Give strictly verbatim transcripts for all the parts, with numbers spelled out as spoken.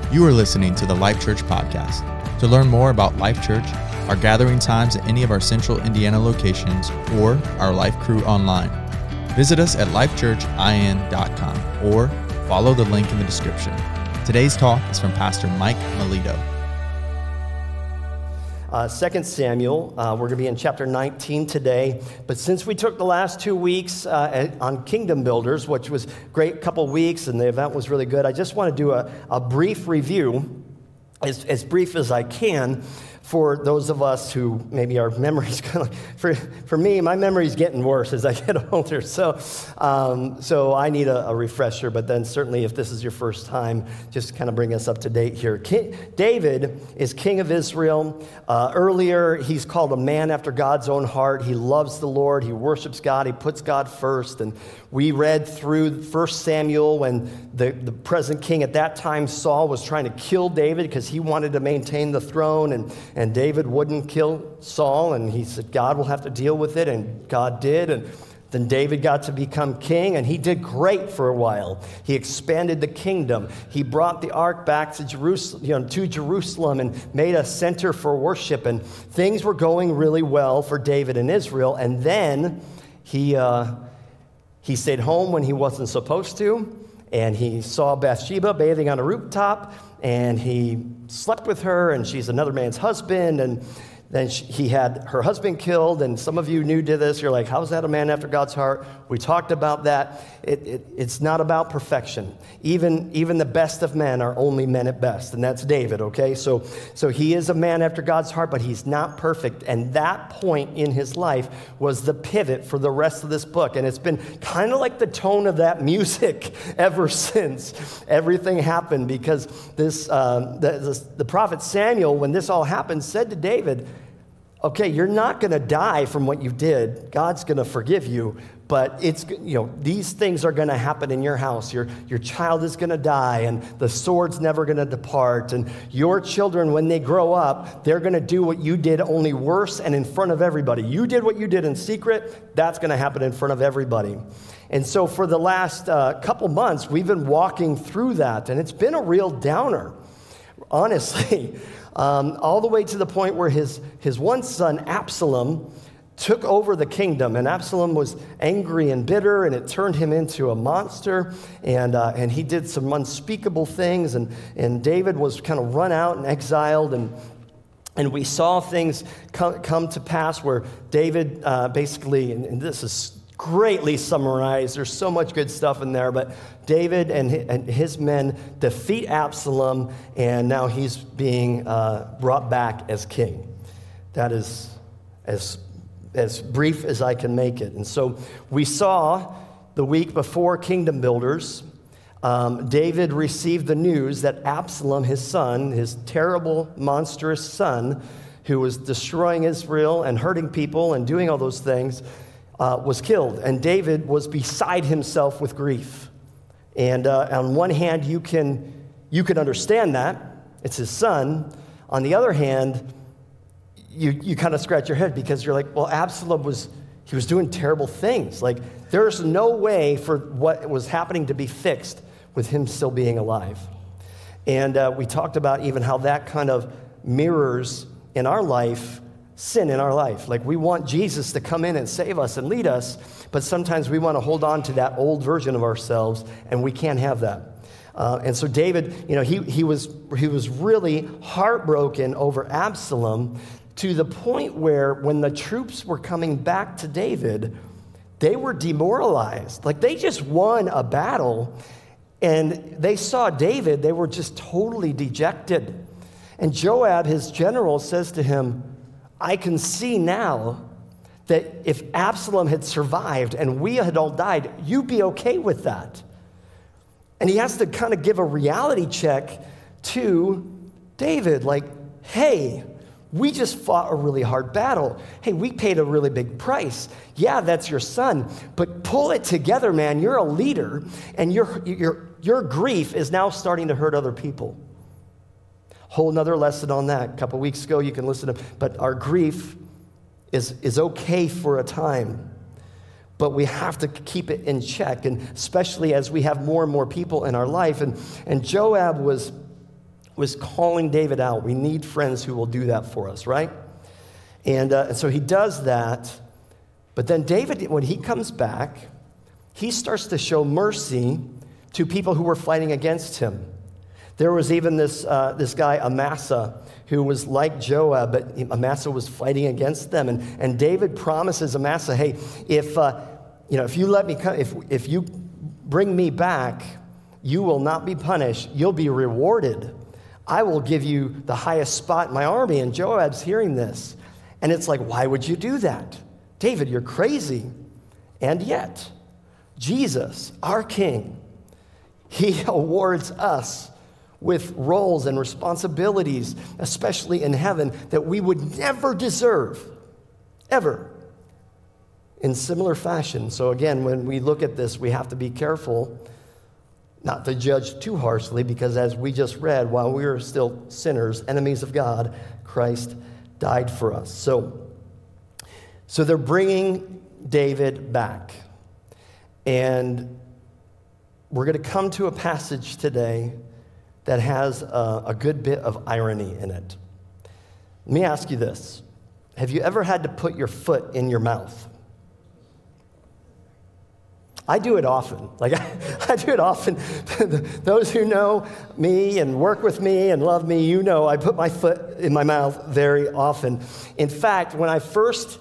You are listening to the Life Church podcast. To learn more about Life Church, our gathering times at any of our central Indiana locations, or our Life Crew online, visit us at life church I N dot com or follow the link in the description. Today's talk is from Pastor Mike Melito. Uh, Second Samuel, uh, we're going to be in chapter nineteen today. But since we took the last two weeks uh, on Kingdom Builders, which was a great couple weeks, and the event was really good, I just want to do a, a brief review, as, as brief as I can, for those of us who maybe our memory's kind of, for for me, my memory's getting worse as I get older. So um, so I need a, a refresher, but then certainly if this is your first time, just kind of bring us up to date here. King, David is king of Israel. Uh, earlier, he's called a man after God's own heart. He loves the Lord. He worships God. He puts God first. And we read through First Samuel when the, the present king at that time, Saul, was trying to kill David because he wanted to maintain the throne, and And David wouldn't kill Saul, and he said, God will have to deal with it, and God did. And then David got to become king, and he did great for a while. He expanded the kingdom. He brought the ark back to Jerusalem, you know, to Jerusalem and made a center for worship, and things were going really well for David and Israel. And then he uh, he stayed home when he wasn't supposed to, and he saw Bathsheba bathing on a rooftop, and he slept with her, and she's another man's husband, and then she, he had her husband killed, and some of you new to this, you're like, how's that a man after God's heart? We talked about that. It, it, it's not about perfection. Even, even the best of men are only men at best, and that's David, okay? So, so he is a man after God's heart, but he's not perfect, and that point in his life was the pivot for the rest of this book, and it's been kind of like the tone of that music ever since everything happened, because this um, the, the, the prophet Samuel, when this all happened, said to David, okay, you're not going to die from what you did. God's going to forgive you, but it's, you know, these things are going to happen in your house. Your, your child is going to die, and the sword's never going to depart, and your children, when they grow up, they're going to do what you did, only worse and in front of everybody. You did what you did in secret, that's going to happen in front of everybody. And so for the last uh, couple months, we've been walking through that, and it's been a real downer, honestly. Um, all the way to the point where his, his one son, Absalom, took over the kingdom. And Absalom was angry and bitter, and it turned him into a monster. And uh, and he did some unspeakable things. And, and David was kind of run out and exiled. And and we saw things come, come to pass where David uh, basically, and, and this is greatly summarized. There's so much good stuff in there, but David and his men defeat Absalom, and now he's being uh, brought back as king. That is as, as brief as I can make it. And so we saw the week before Kingdom Builders, um, David received the news that Absalom, his son, his terrible, monstrous son, who was destroying Israel and hurting people and doing all those things, Uh, was killed, and David was beside himself with grief. And uh, on one hand, you can you can understand that. It's his son. On the other hand, you you kind of scratch your head because you're like, well, Absalom was, he was doing terrible things. Like, there's no way for what was happening to be fixed with him still being alive. And uh, we talked about even how that kind of mirrors in our life sin in our life. Like, we want Jesus to come in and save us and lead us, but sometimes we want to hold on to that old version of ourselves, and we can't have that. Uh, and so David, you know, he he was he was really heartbroken over Absalom, to the point where when the troops were coming back to David, they were demoralized. Like, they just won a battle, and they saw David, they were just totally dejected. And Joab, his general, says to him, I can see now that if Absalom had survived and we had all died, you'd be okay with that. And he has to kind of give a reality check to David, like, hey, we just fought a really hard battle. Hey, we paid a really big price. Yeah, that's your son, but pull it together, man. You're a leader, and your your your grief is now starting to hurt other people. Whole nother lesson on that. A couple weeks ago, you can listen to, but our grief is, is okay for a time, but we have to keep it in check, and especially as we have more and more people in our life. And, and Joab was was calling David out. We need friends who will do that for us, right? And, uh, and so he does that. But then David, when he comes back, he starts to show mercy to people who were fighting against him. There was even this, uh, this guy, Amasa, who was like Joab, but Amasa was fighting against them. And, and David promises Amasa, hey, if, uh, you know, if you let me come, if, if you bring me back, you will not be punished. You'll be rewarded. I will give you the highest spot in my army. And Joab's hearing this. And it's like, why would you do that? David, you're crazy. And yet, Jesus, our King, he awards us with roles and responsibilities, especially in heaven, that we would never deserve, ever, in similar fashion. So again, when we look at this, we have to be careful not to judge too harshly, because as we just read, while we were still sinners, enemies of God, Christ died for us. So, so they're bringing David back. And we're going to come to a passage today that has a, a good bit of irony in it. Let me ask you this. Have you ever had to put your foot in your mouth? I do it often. Like, I, I do it often. Those who know me and work with me and love me, you know I put my foot in my mouth very often. In fact, when I first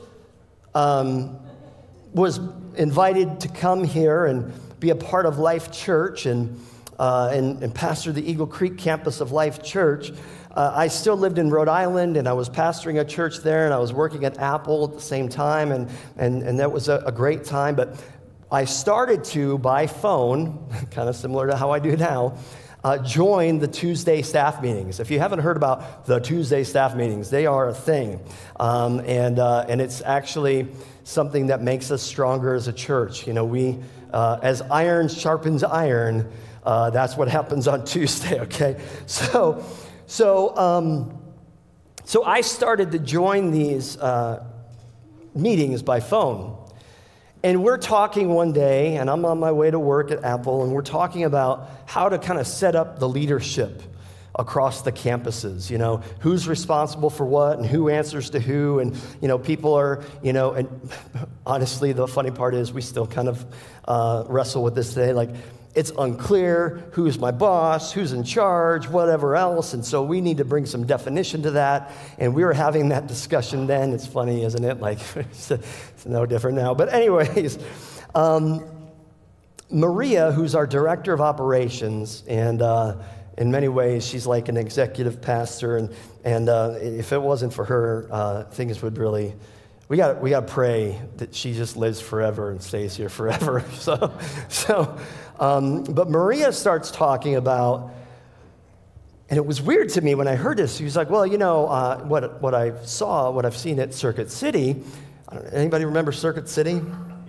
um, was invited to come here and be a part of Life Church and, uh, and, and pastor the Eagle Creek campus of Life Church, uh, I still lived in Rhode Island, and I was pastoring a church there, and I was working at Apple at the same time, and, and, and that was a, a great time. But I started to, by phone, kind of similar to how I do now, uh, join the Tuesday staff meetings. If you haven't heard about the Tuesday staff meetings, they are a thing. Um, and, uh, and it's actually something that makes us stronger as a church. You know, we, uh, as iron sharpens iron, uh, that's what happens on Tuesday, okay? So, so, um, so I started to join these uh, meetings by phone. And we're talking one day, and I'm on my way to work at Apple, and we're talking about how to kind of set up the leadership across the campuses, you know, who's responsible for what and who answers to who, and, you know, people are, you know, and honestly, the funny part is we still kind of uh, wrestle with this today, like, it's unclear who's my boss, who's in charge, whatever else, and so we need to bring some definition to that, and we were having that discussion then. It's funny, isn't it? Like, it's, it's no different now. But anyways, um, Maria, who's our director of operations, and uh, in many ways, she's like an executive pastor, and, and uh, if it wasn't for her, uh, things would really... We got we got to pray that she just lives forever and stays here forever. So, so, um, but Maria starts talking about, and it was weird to me when I heard this. She was like, "Well, you know, uh, what what I saw, what I've seen at Circuit City. I don't, anybody remember Circuit City?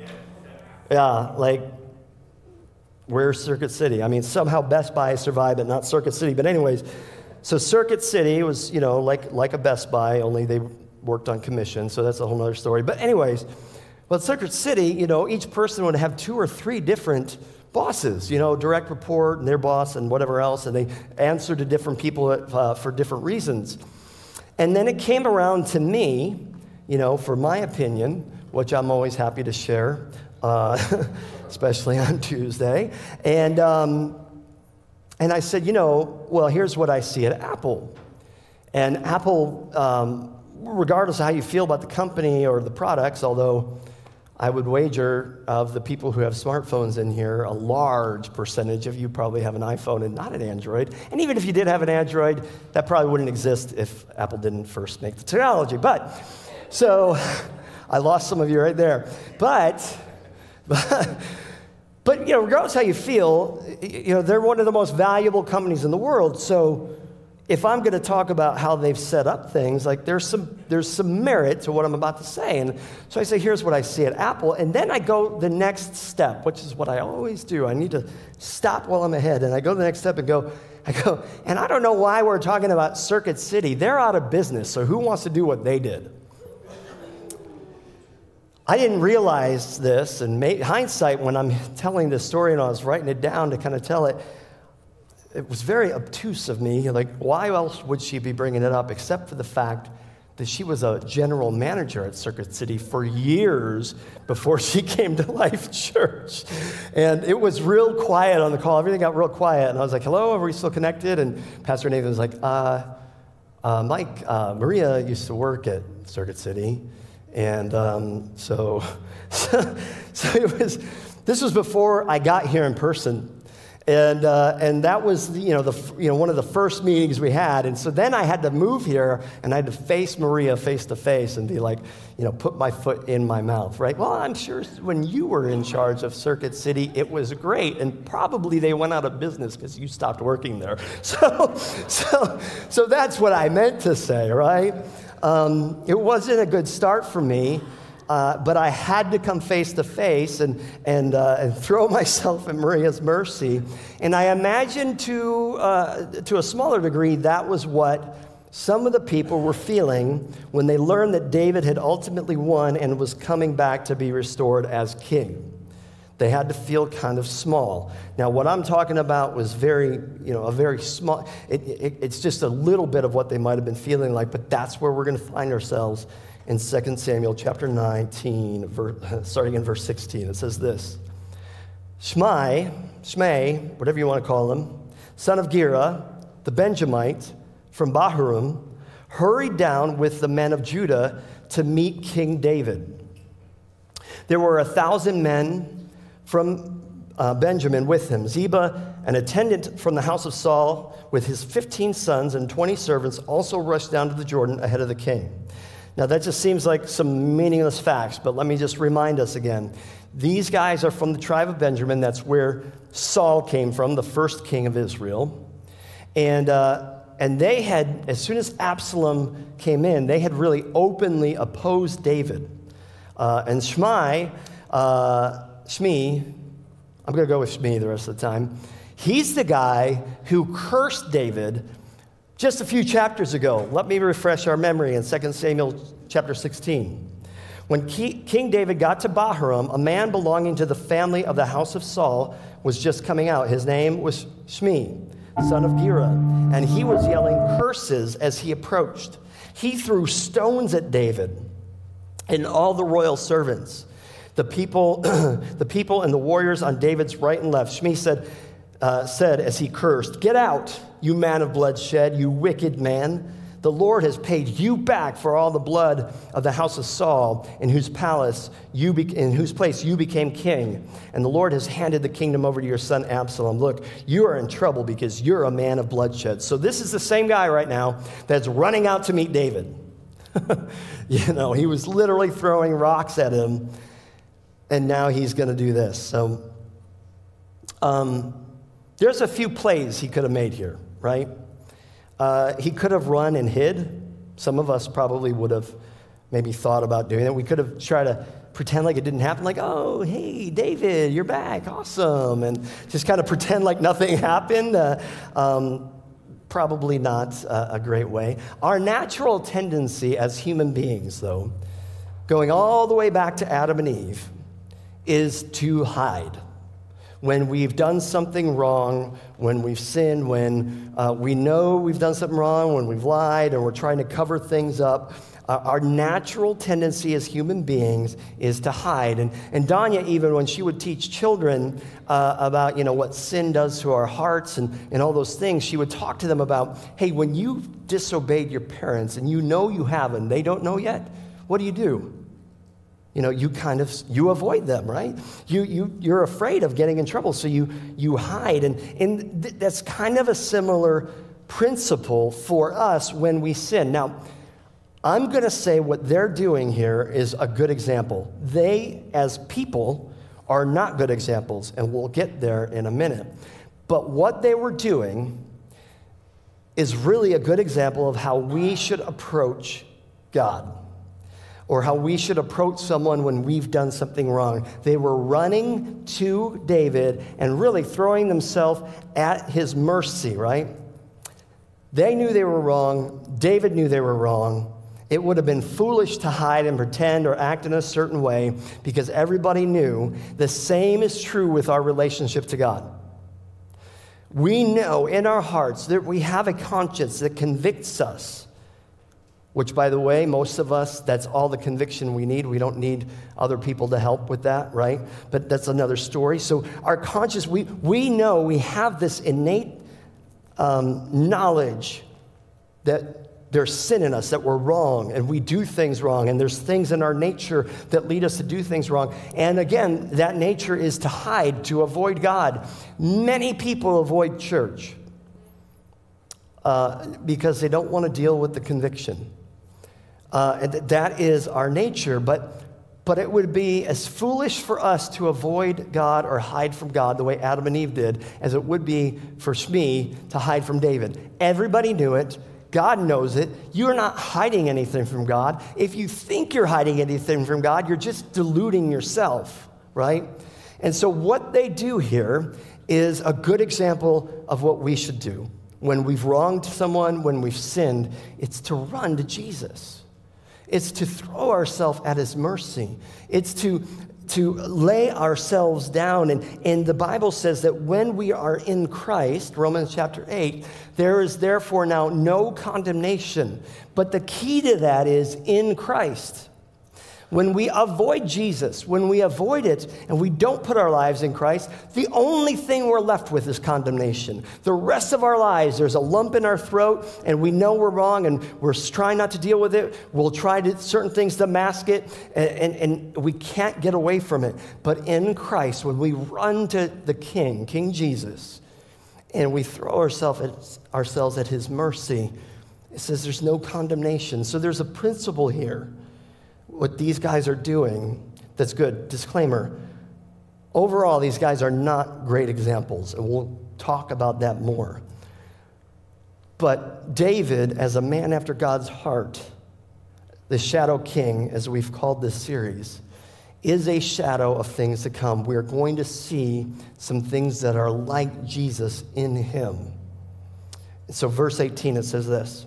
Yeah, like where's Circuit City? I mean, somehow Best Buy survived, but not Circuit City. But anyways, so Circuit City was, you know, like like a Best Buy, only they worked on commission, so that's a whole other story. But anyways, well, at Circuit City, you know, each person would have two or three different bosses, you know, direct report and their boss and whatever else, and they answer to different people uh, for different reasons. And then it came around to me, you know, for my opinion, which I'm always happy to share, uh, especially on Tuesday, and um, and I said, you know, well, here's what I see at Apple. And Apple, um, regardless of how you feel about the company or the products, although I would wager of the people who have smartphones in here, a large percentage of you probably have an iPhone and not an Android. And even if you did have an Android, that probably wouldn't exist if Apple didn't first make the technology. But, so, I lost some of you right there. But, but, but you know, regardless of how you feel, you know, they're one of the most valuable companies in the world. So, if I'm going to talk about how they've set up things, like there's some there's some merit to what I'm about to say. And so I say, here's what I see at Apple. And then I go the next step, which is what I always do. I need to stop while I'm ahead. And I go the next step and go, I go, and I don't know why we're talking about Circuit City. They're out of business, so who wants to do what they did? I didn't realize this, and hindsight, when I'm telling this story and I was writing it down to kind of tell it, it was very obtuse of me. Like, why else would she be bringing it up except for the fact that she was a general manager at Circuit City for years before she came to Life Church. And it was real quiet on the call. Everything got real quiet. And I was like, hello, are we still connected? And Pastor Nathan was like, uh, uh, Mike, uh, Maria used to work at Circuit City. And um, so, so, so it was, this was before I got here in person. And uh, and that was you know the you know one of the first meetings we had, and so then I had to move here, and I had to face Maria face to face and be like, you know, put my foot in my mouth, right? Well, I'm sure when you were in charge of Circuit City, it was great, and probably they went out of business because you stopped working there. So so so that's what I meant to say, right? Um, it wasn't a good start for me. Uh, but I had to come face to face and and uh, and throw myself at Maria's mercy. And I imagine to uh, to a smaller degree that was what some of the people were feeling when they learned that David had ultimately won and was coming back to be restored as king. They had to feel kind of small. Now, what I'm talking about was very, you know, a very small. It, it, it's just a little bit of what they might have been feeling like, but that's where we're going to find ourselves. In Second Samuel chapter nineteen, verse, starting in verse sixteen, it says this: Shimei, Shimei, whatever you want to call him, son of Gera, the Benjamite from Bahurim, hurried down with the men of Judah to meet King David. There were a thousand men from uh, Benjamin with him. Ziba, an attendant from the house of Saul, with his fifteen sons and twenty servants, also rushed down to the Jordan ahead of the king. Now, that just seems like some meaningless facts, but let me just remind us again. These guys are from the tribe of Benjamin. That's where Saul came from, the first king of Israel. And uh, and they had, as soon as Absalom came in, they had really openly opposed David. Uh, and Shimei, uh, Shmi, I'm going to go with Shmi the rest of the time. He's the guy who cursed David just a few chapters ago. Let me refresh our memory in Second Samuel chapter sixteen. When King David got to Bahurim, a man belonging to the family of the house of Saul was just coming out. His name was Shmi, son of Gera, and he was yelling curses as he approached. He threw stones at David and all the royal servants, the people, the people and the warriors on David's right and left. Shmi said, uh, said as he cursed, "Get out, you man of bloodshed, you wicked man. The Lord has paid you back for all the blood of the house of Saul, in whose palace you be, in whose place you became king. And the Lord has handed the kingdom over to your son Absalom. Look, you are in trouble because you're a man of bloodshed." So this is the same guy right now that's running out to meet David. You know, he was literally throwing rocks at him, and now he's going to do this. So um, there's a few plays he could have made here, right? Uh, he could have run and hid. Some of us probably would have maybe thought about doing that. We could have tried to pretend like it didn't happen, like, "Oh, hey, David, you're back, awesome," and just kind of pretend like nothing happened. Uh, um, probably not uh, a great way. Our natural tendency as human beings, though, going all the way back to Adam and Eve, is to hide. When we've done something wrong, when we've sinned, when uh, we know we've done something wrong, when we've lied and we're trying to cover things up, uh, our natural tendency as human beings is to hide. And, and Danya, even when she would teach children uh, about, you know, what sin does to our hearts and, and all those things, she would talk to them about, hey, when you've disobeyed your parents and you know you haven't, they don't know yet, what do you do? You know, you kind of, you avoid them, right? You, you, you're afraid of getting in trouble, so you, you hide. And, and th- that's kind of a similar principle for us when we sin. Now, I'm going to say what they're doing here is a good example. They, as people, are not good examples, and we'll get there in a minute. But what they were doing is really a good example of how we should approach God, or how we should approach someone when we've done something wrong. They were running to David and really throwing themselves at his mercy, right? They knew they were wrong. David knew they were wrong. It would have been foolish to hide and pretend or act in a certain way because everybody knew the same is true with our relationship to God. we know in our hearts that we have a conscience that convicts us, which, by the way, most of us, that's all the conviction we need. We don't need other people to help with that, right? But that's another story. So our conscience, we, we know we have this innate um, knowledge that there's sin in us, that we're wrong, and we do things wrong, and there's things in our nature that lead us to do things wrong. And again, that nature is to hide, to avoid God. Many people avoid church uh, because they don't want to deal with the conviction. Uh, and that is our nature, but but it would be as foolish for us to avoid God or hide from God the way Adam and Eve did as it would be for Shmi to hide from David. Everybody knew it. God knows it. You're not hiding anything from God. If you think you're hiding anything from God, you're just deluding yourself, right? And so what they do here is a good example of what we should do. When we've wronged someone, when we've sinned, it's to run to Jesus. It's to throw ourselves at his mercy. It's to, to lay ourselves down. And, and the Bible says that when we are in Christ, Romans chapter eight, there is therefore now no condemnation. But the key to that is in Christ. When we avoid Jesus, when we avoid it and we don't put our lives in Christ, the only thing we're left with is condemnation. The rest of our lives, there's a lump in our throat and we know we're wrong and we're trying not to deal with it. We'll try to, certain things to mask it and, and, and we can't get away from it. But in Christ, when we run to the King, King Jesus, and we throw ourselves at, ourselves at his mercy, it says there's no condemnation. So there's a principle here. What these guys are doing, that's good. Disclaimer, overall, these guys are not great examples, and we'll talk about that more. But David, as a man after God's heart, the Shadow King, as we've called this series, is a shadow of things to come. We're going to see some things that are like Jesus in him. So verse eighteen, it says this.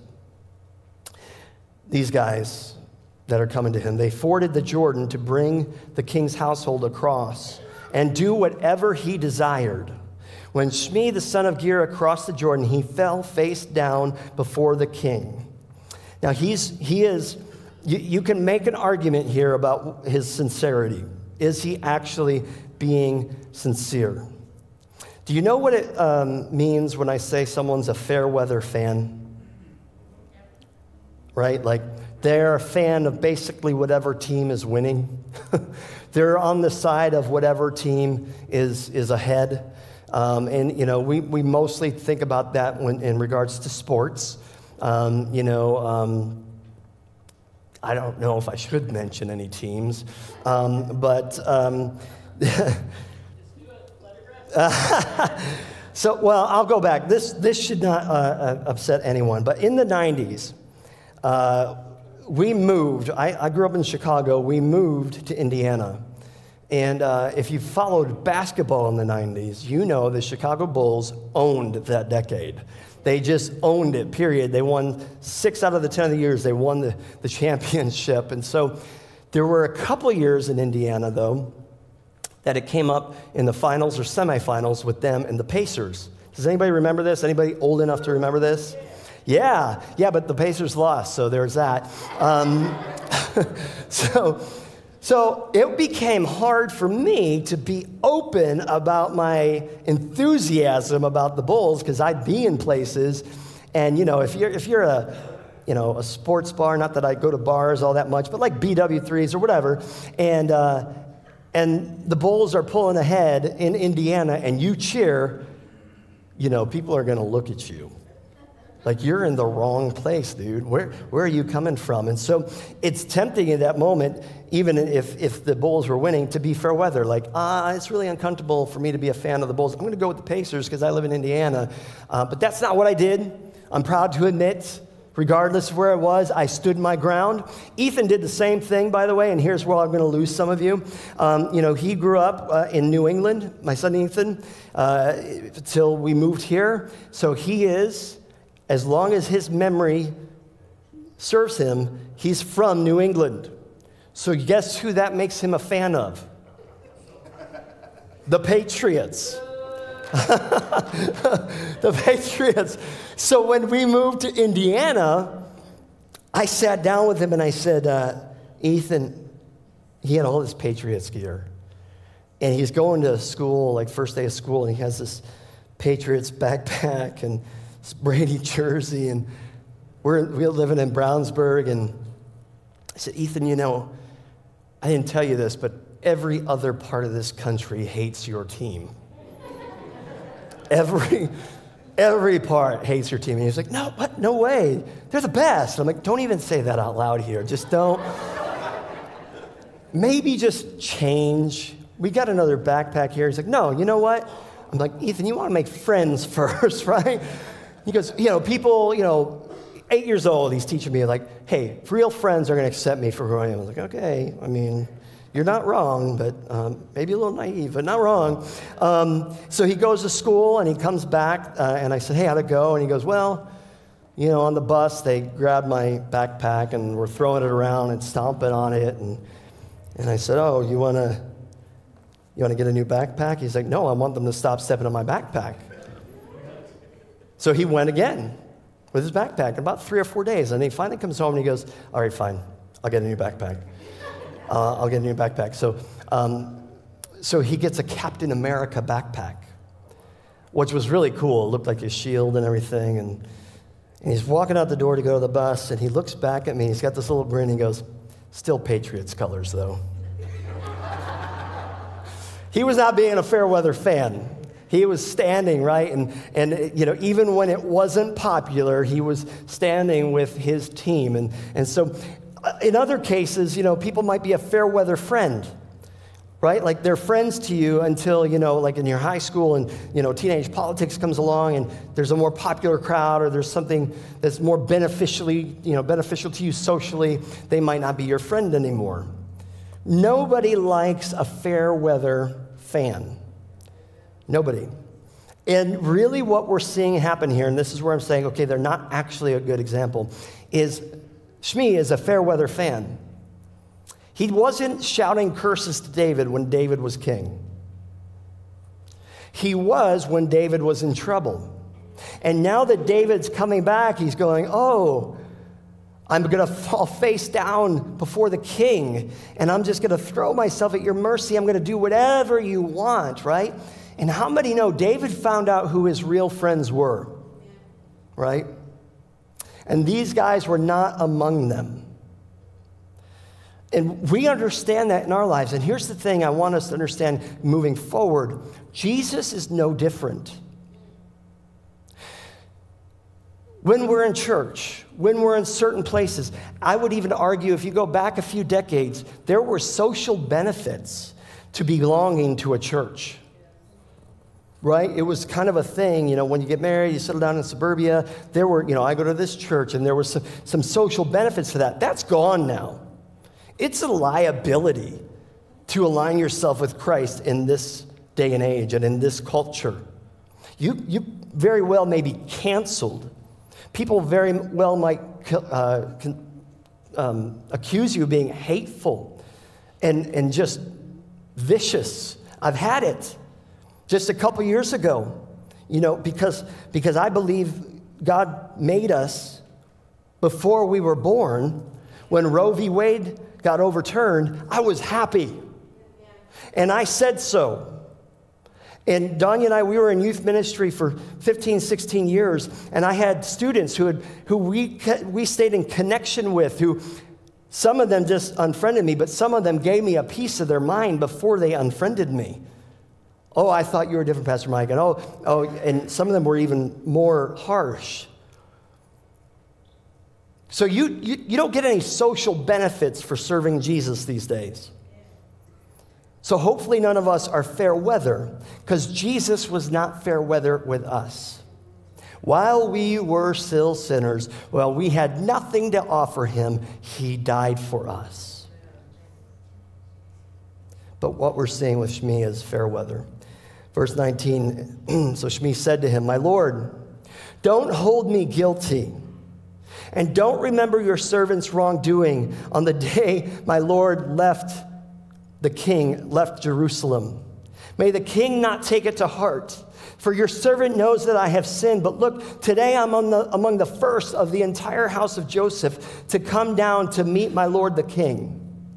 These guys that are coming to him, they forded the Jordan to bring the king's household across and do whatever he desired. When Shmi, the son of Gera, crossed the Jordan, he fell face down before the king. Now he's he is, you, you can make an argument here about his sincerity. Is he actually being sincere? Do you know what it um, means when I say someone's a fair weather fan? Right? Like, they're a fan of basically whatever team is winning. They're on the side of whatever team is, is ahead. Um, and, you know, we, we mostly think about that when, in regards to sports. Um, you know, um, I don't know if I should mention any teams, um, but... Um, so, well, I'll go back. This, this should not uh, upset anyone. But in the nineties, uh, we moved. I, I grew up in Chicago. We moved to Indiana. And uh, if you followed basketball in the nineties, you know the Chicago Bulls owned that decade. They just owned it, period. They won six out of the ten of the years. They won the, the championship. And so there were a couple of years in Indiana, though, that it came up in the finals or semifinals with them and the Pacers. Does anybody remember this? Anybody old enough to remember this? Yeah, yeah, but the Pacers lost, so there's that. Um, so, so it became hard for me to be open about my enthusiasm about the Bulls because I'd be in places, and you know, if you're if you're a you know a sports bar, not that I go to bars all that much, but like B W threes or whatever, and uh, and the Bulls are pulling ahead in Indiana, and you cheer, you know, people are going to look at you. Like, you're in the wrong place, dude. Where where are you coming from? And so it's tempting in that moment, even if, if the Bulls were winning, to be fair weather. Like, ah, it's really uncomfortable for me to be a fan of the Bulls. I'm going to go with the Pacers because I live in Indiana. Uh, but that's not what I did. I'm proud to admit, regardless of where I was, I stood my ground. Ethan did the same thing, by the way, and here's where I'm going to lose some of you. Um, you know, he grew up uh, in New England, my son Ethan, uh, until we moved here. So he is... As long as his memory serves him, he's from New England. So guess who that makes him a fan of? The Patriots. The Patriots. So when we moved to Indiana, I sat down with him and I said, uh, Ethan, he had all this Patriots gear. And he's going to school, like first day of school, and he has this Patriots backpack and this Brady jersey. And we're, we're living in Brownsburg. And I said, Ethan, you know, I didn't tell you this, but every other part of this country hates your team. Every, every part hates your team. And he's like, no, what? No way. They're the best. I'm like, don't even say that out loud here. Just don't. Maybe just change. We got another backpack here. He's like, no, you know what? I'm like, Ethan, you want to make friends first, right? He goes, you know, people, you know, eight years old, he's teaching me like, hey, real friends are going to accept me for who I am. I was like, okay, I mean, you're not wrong, but um, maybe a little naive, but not wrong. Um, so he goes to school, and he comes back, uh, and I said, hey, how'd it go? And he goes, well, you know, on the bus, they grabbed my backpack, and were throwing it around and stomping on it. And, and I said, oh, you want to you want to get a new backpack? He's like, no, I want them to stop stepping on my backpack. So he went again with his backpack, about three or four days. And he finally comes home, and he goes, all right, fine, I'll get a new backpack. Uh, I'll get a new backpack. So, um, so he gets a Captain America backpack, which was really cool. It looked like his shield and everything. And, and he's walking out the door to go to the bus, and he looks back at me. He's got this little grin. He goes, still Patriots colors, though. He was not being a fair weather fan. He was standing, right? And, and you know, even when it wasn't popular, he was standing with his team. And, and so in other cases, you know, people might be a fair weather friend, right? Like they're friends to you until, you know, like in your high school and, you know, teenage politics comes along and there's a more popular crowd or there's something that's more beneficially, you know, beneficial to you socially, they might not be your friend anymore. Nobody likes a fair weather fan. Nobody. And really what we're seeing happen here, and this is where I'm saying, okay, they're not actually a good example, is Shmi is a fair weather fan. He wasn't shouting curses to David when David was king. He was when David was in trouble. And now that David's coming back, he's going, oh, I'm going to fall face down before the king, and I'm just going to throw myself at your mercy. I'm going to do whatever you want, right? And how many know David found out who his real friends were, right? And these guys were not among them. And we understand that in our lives. And here's the thing I want us to understand moving forward. Jesus is no different. When we're in church, when we're in certain places, I would even argue if you go back a few decades, there were social benefits to belonging to a church. Right? It was kind of a thing, you know, when you get married, you settle down in suburbia, there were, you know, I go to this church, and there were some, some social benefits to that. That's gone now. It's a liability to align yourself with Christ in this day and age and in this culture. You, you very well may be canceled. People very well might uh, con, um, accuse you of being hateful and, and just vicious. I've had it. Just a couple years ago, you know, because, because I believe God made us before we were born. When Roe v. Wade got overturned, I was happy. And I said so. And Danya and I, we were in youth ministry for fifteen, sixteen years, and I had students who, had, who we, we stayed in connection with, who some of them just unfriended me, but some of them gave me a piece of their mind before they unfriended me. Oh, I thought you were different, Pastor Mike. And oh, oh, and some of them were even more harsh. So you, you, you don't get any social benefits for serving Jesus these days. So hopefully none of us are fair weather, because Jesus was not fair weather with us. While we were still sinners, well, we had nothing to offer him. He died for us. But what we're seeing with Shmi is fair weather. Verse nineteen, so Shmi said to him, my Lord, don't hold me guilty, and don't remember your servant's wrongdoing on the day my Lord left the king, left Jerusalem. May the king not take it to heart. For your servant knows that I have sinned. But look, today I'm on the, among the first of the entire house of Joseph to come down to meet my lord the king.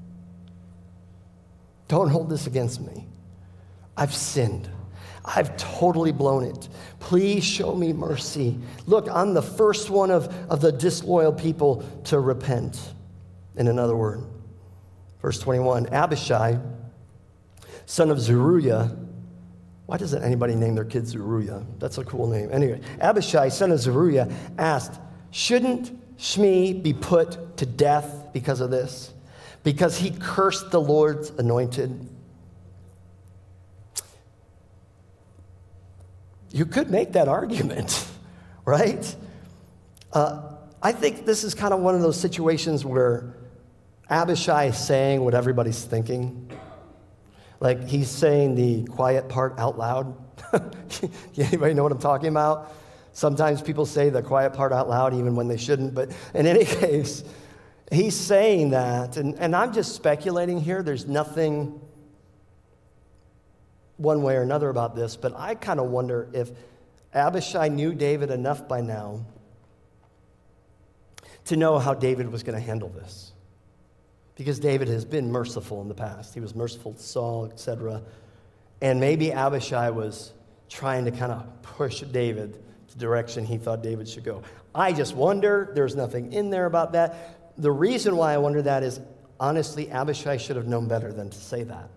Don't hold this against me. I've sinned. I've totally blown it. Please show me mercy. Look, I'm the first one of, of the disloyal people to repent. In another word, verse twenty-one, Abishai, son of Zeruiah. Why doesn't anybody name their kid Zeruiah? That's a cool name. Anyway, Abishai, son of Zeruiah, asked, shouldn't Shmi be put to death because of this? Because he cursed the Lord's anointed? You could make that argument, right? Uh, I think this is kind of one of those situations where Abishai is saying what everybody's thinking. Like he's saying the quiet part out loud. Anybody know what I'm talking about? Sometimes people say the quiet part out loud even when they shouldn't. But in any case, he's saying that. And, and I'm just speculating here. There's nothing one way or another about this. But I kind of wonder if Abishai knew David enough by now to know how David was going to handle this. Because David has been merciful in the past. He was merciful to Saul, et cetera. And maybe Abishai was trying to kind of push David the direction he thought David should go. I just wonder. There's nothing in there about that. The reason why I wonder that is, honestly, Abishai should have known better than to say that.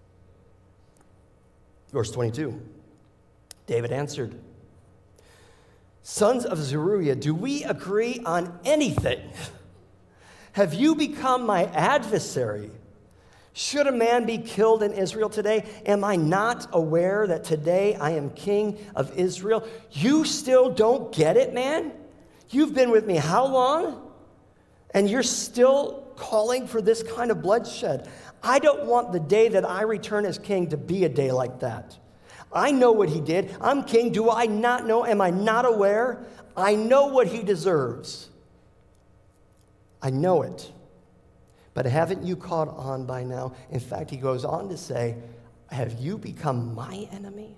Verse twenty-two, David answered, sons of Zeruiah, do we agree on anything? Have you become my adversary? Should a man be killed in Israel today? Am I not aware that today I am king of Israel? You still don't get it, man? You've been with me how long? And you're still calling for this kind of bloodshed. I don't want the day that I return as king to be a day like that. I know what he did. I'm king. Do I not know? Am I not aware? I know what he deserves. I know it. But haven't you caught on by now? In fact, he goes on to say, have you become my enemy?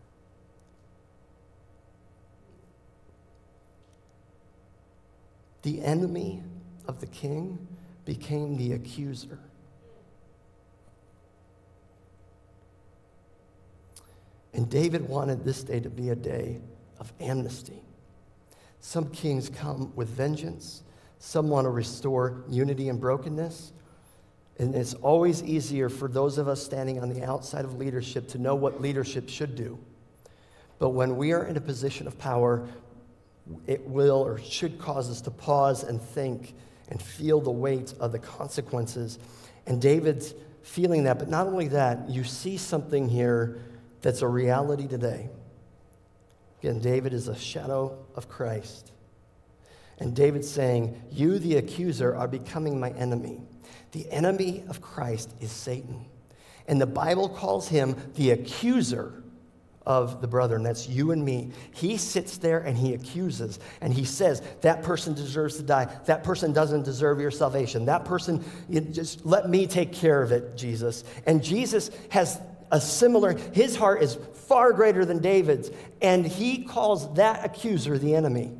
The enemy of the king became the accuser. And David wanted this day to be a day of amnesty. Some kings come with vengeance. Some want to restore unity and brokenness. And it's always easier for those of us standing on the outside of leadership to know what leadership should do. But when we are in a position of power, it will or should cause us to pause and think and feel the weight of the consequences. And David's feeling that. But not only that, you see something here that's a reality today. Again, David is a shadow of Christ. And David's saying, you, the accuser, are becoming my enemy. The enemy of Christ is Satan. And the Bible calls him the accuser of the brethren. That's you and me. He sits there and he accuses. And he says, that person deserves to die. That person doesn't deserve your salvation. That person, you just let me take care of it, Jesus. And Jesus has a similar, his heart is far greater than David's. And he calls that accuser the enemy.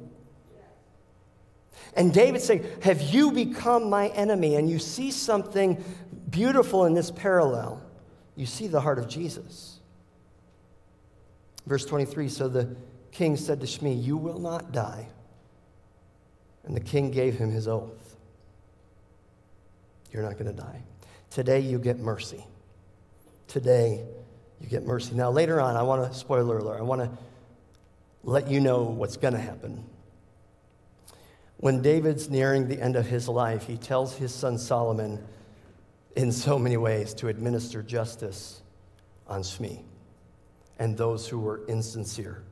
And David's saying, have you become my enemy? And you see something beautiful in this parallel. You see the heart of Jesus. Verse twenty-three, so the king said to Shmi, you will not die. And the king gave him his oath. You're not going to die. Today you get mercy. Today you get mercy. Now later on, I want to, spoiler alert, I want to let you know what's going to happen. When David's nearing the end of his life, he tells his son Solomon in so many ways to administer justice on Shmi and those who were insincere.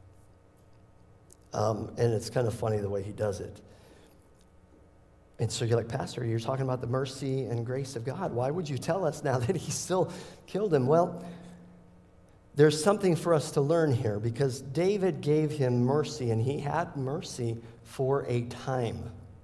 Um, and it's kind of funny the way he does it. And so you're like, Pastor, you're talking about the mercy and grace of God. Why would you tell us now that he still killed him? Well, there's something for us to learn here because David gave him mercy, and he had mercy for a time.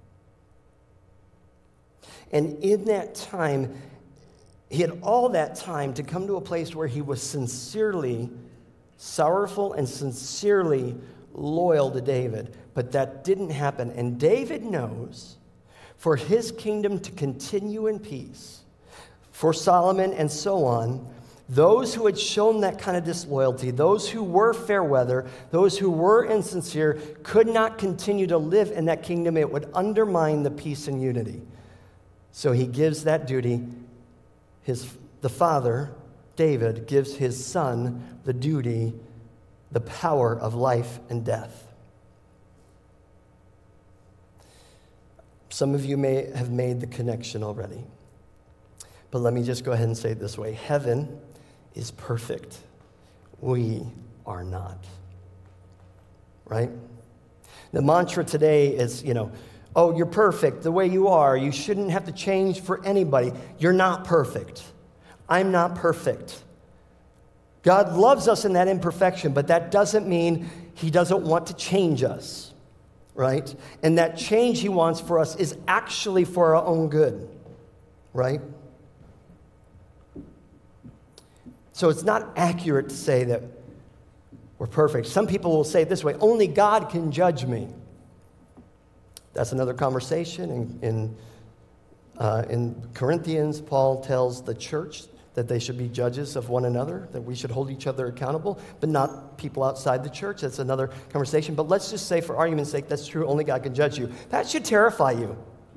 And in that time, he had all that time to come to a place where he was sincerely sorrowful and sincerely loyal to David. But that didn't happen. And David knows for his kingdom to continue in peace, for Solomon and so on, those who had shown that kind of disloyalty, those who were fair weather, those who were insincere, could not continue to live in that kingdom. It would undermine the peace and unity. So he gives that duty. His, the father, David, gives his son the duty, the power of life and death. Some of you may have made the connection already. But let me just go ahead and say it this way. Heaven is perfect. We are not. Right? The mantra today is, you know, oh, you're perfect the way you are. You shouldn't have to change for anybody. You're not perfect. I'm not perfect. God loves us in that imperfection, but that doesn't mean he doesn't want to change us. Right? And that change he wants for us is actually for our own good. Right? So it's not accurate to say that we're perfect. Some people will say it this way, only God can judge me. That's another conversation. In, in, uh, in Corinthians, Paul tells the church that they should be judges of one another, that we should hold each other accountable, but not people outside the church. That's another conversation. But let's just say, for argument's sake, that's true. Only God can judge you. That should terrify you.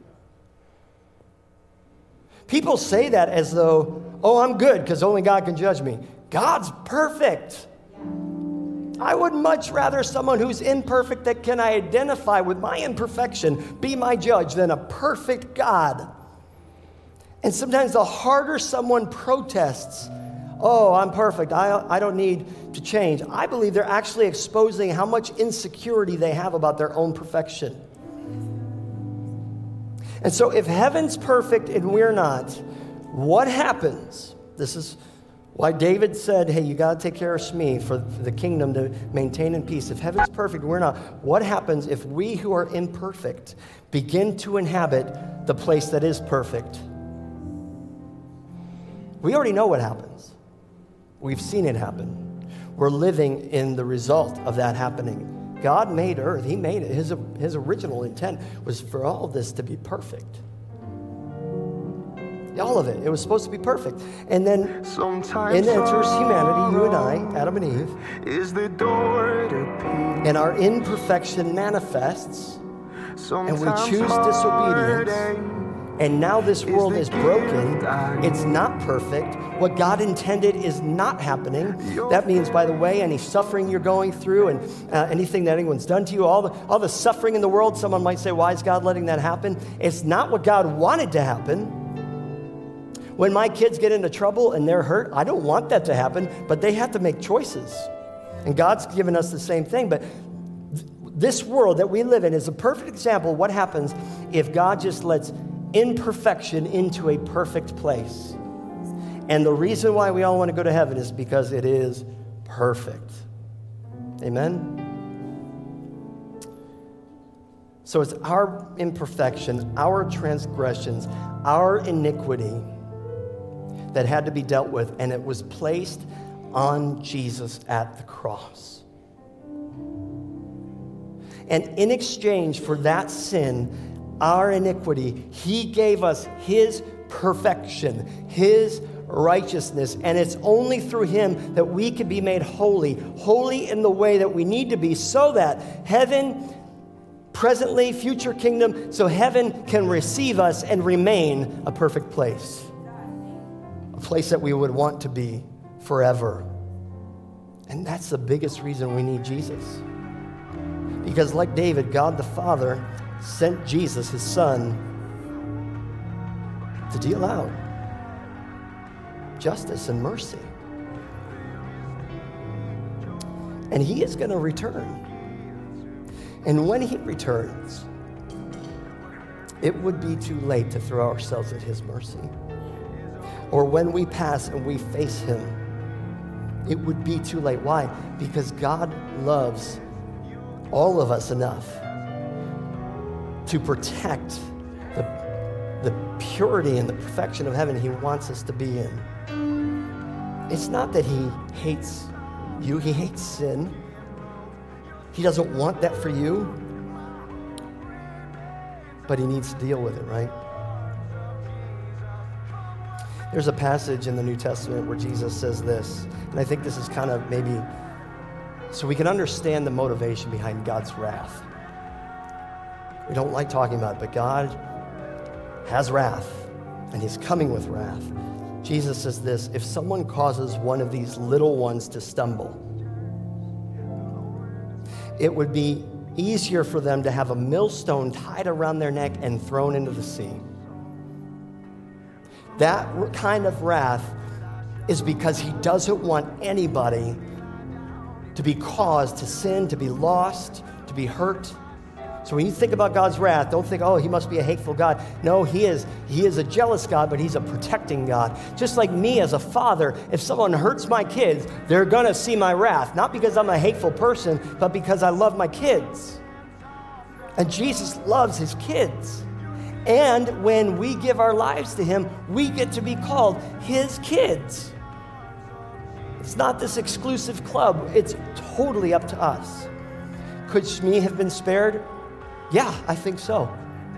People say that as though, oh, I'm good because only God can judge me. God's perfect. I would much rather someone who's imperfect that can identify with my imperfection be my judge than a perfect God. And sometimes the harder someone protests, oh, I'm perfect, I, I don't need to change, I believe they're actually exposing how much insecurity they have about their own perfection. And so if heaven's perfect and we're not, what happens? This is why David said, hey, you got to take care of Shmi for the kingdom to maintain in peace. If heaven's perfect and we're not, what happens if we who are imperfect begin to inhabit the place that is perfect? We already know what happens. We've seen it happen. We're living in the result of that happening. God made earth. He made it. His, his original intent was for all of this to be perfect. All of it. It was supposed to be perfect. And then Sometimes in enters humanity, you and I, Adam and Eve. Is the door to peace. And our imperfection manifests. Sometimes and we choose disobedience. And now this world is broken. It's not perfect. What God intended is not happening. That means, by the way, any suffering you're going through and uh, anything that anyone's done to you, all the, all the suffering in the world, someone might say, why is God letting that happen? It's not what God wanted to happen. When my kids get into trouble and they're hurt, I don't want that to happen, but they have to make choices. And God's given us the same thing. But th- this world that we live in is a perfect example of what happens if God just lets imperfection into a perfect place. And the reason why we all want to go to heaven is because it is perfect. Amen? So it's our imperfection, our transgressions, our iniquity that had to be dealt with, and it was placed on Jesus at the cross. And in exchange for that sin, our iniquity, he gave us his perfection, his righteousness, and it's only through him that we can be made holy, holy in the way that we need to be, so that heaven, presently, future kingdom, so heaven can receive us and remain a perfect place, a place that we would want to be forever. And that's the biggest reason we need Jesus. Because like David, God the Father sent Jesus, his son, to deal out justice and mercy. And he is going to return. And when he returns, it would be too late to throw ourselves at his mercy. Or when we pass and we face him, it would be too late. Why? Because God loves all of us enough to protect the, the purity and the perfection of heaven he wants us to be in. It's not that he hates you. He hates sin. He doesn't want that for you. But he needs to deal with it, right? There's a passage in the New Testament where Jesus says this, and I think this is kind of maybe so we can understand the motivation behind God's wrath. We don't like talking about it, but God has wrath, and he's coming with wrath. Jesus says this, if someone causes one of these little ones to stumble, it would be easier for them to have a millstone tied around their neck and thrown into the sea. That kind of wrath is because he doesn't want anybody to be caused to sin, to be lost, to be hurt. So when you think about God's wrath, don't think, oh, he must be a hateful God. No, he is. He is a jealous God, but he's a protecting God. Just like me as a father, if someone hurts my kids, they're going to see my wrath. Not because I'm a hateful person, but because I love my kids. And Jesus loves his kids. And when we give our lives to him, we get to be called his kids. It's not this exclusive club. It's totally up to us. Could Shmi have been spared? Yeah, I think so.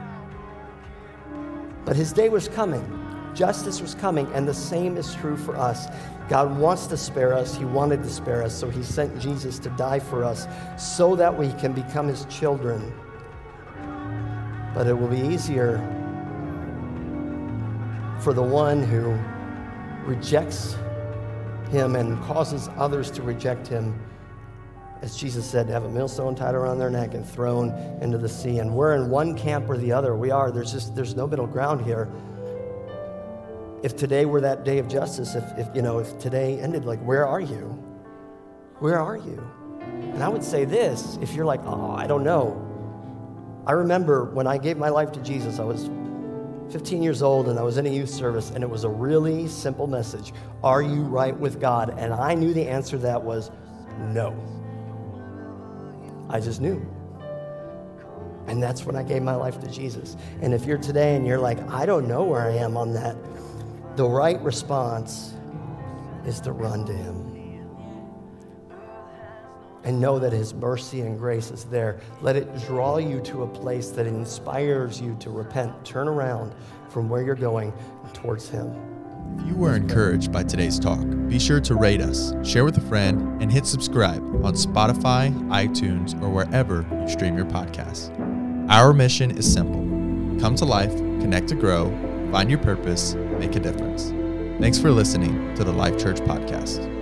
But his day was coming. Justice was coming, and the same is true for us. God wants to spare us. He wanted to spare us, so he sent Jesus to die for us so that we can become his children. But it will be easier for the one who rejects him and causes others to reject him, as Jesus said, to have a millstone tied around their neck and thrown into the sea. And we're in one camp or the other. We are. There's just there's no middle ground here. If today were that day of justice, if, if you know, if today ended, like, where are you? Where are you? And I would say this, if you're like, oh, I don't know. I remember when I gave my life to Jesus, I was fifteen years old and I was in a youth service, and it was a really simple message. Are you right with God? And I knew the answer to that was no. I just knew. And that's when I gave my life to Jesus. And if you're today and you're like, I don't know where I am on that, the right response is to run to him. And know that his mercy and grace is there. Let it draw you to a place that inspires you to repent. Turn around from where you're going towards him. If you were encouraged by today's talk, be sure to rate us, share with a friend, and hit subscribe on Spotify, iTunes, or wherever you stream your podcasts. Our mission is simple. Come to life, connect to grow, find your purpose, make a difference. Thanks for listening to the Life Church Podcast.